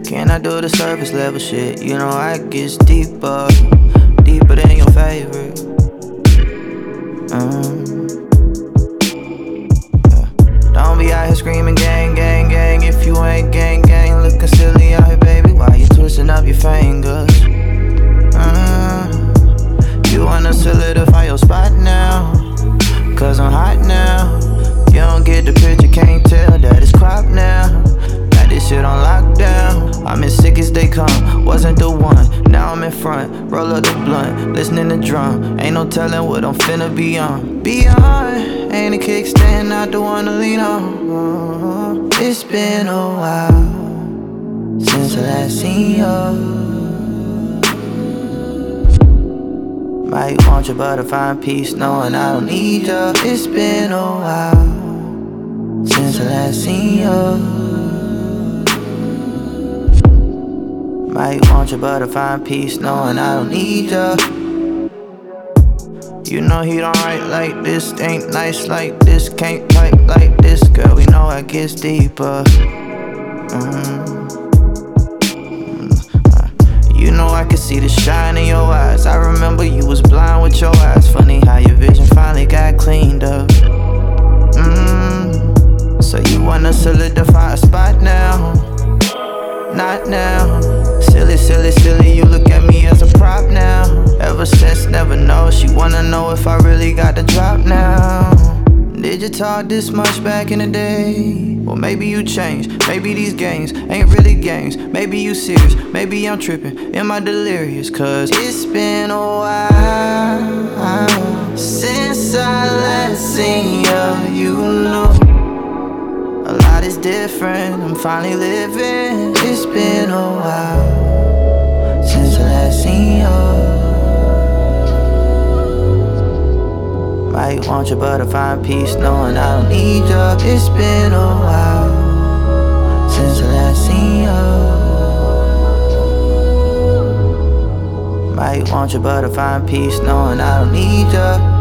Can I do the surface level shit? You know I get deeper, deeper than your favorite. Don't be out here screaming gang, gang, gang if you ain't gang, gang. Looking silly out here, baby, why you twisting up your fingers? You wanna solidify your spot now, cause I'm hot now. You don't get the picture, can't tell that it's cropped now. Got this shit on lockdown. I'm as sick as they come, wasn't the one. Now I'm in front, roll up the blunt, listening to drum. Ain't no telling what I'm finna be on. Beyond, ain't a kickstand, not the one to lean on. It's been a while since I last seen you. Might want you, but I find peace knowing I don't need you. It's been a while since I last seen you. Might want you, but I find peace knowing I don't need you. You know he don't write like this, ain't nice like this, can't fight like this. Girl, we know it gets deeper. You know I can see the shine in your eyes. I remember you was blind with your eyes. Funny how your vision finally got cleaned up. So you wanna solidify a spot now? Not now. Silly, silly, silly, you look at me as a prop now. Ever since, never know. She wanna know if I really got the drop now. Did you talk this much back in the day? Well, maybe you changed. Maybe these games ain't really games. Maybe you serious. Maybe I'm tripping. Am I delirious? Cause it's been a while since I last seen you. You know a lot is different. I'm finally living. It's been a while since I last seen you. Might want you, but I find peace knowing I don't need you. It's been a while since I last seen you. Might want you, but I find peace knowing I don't need you.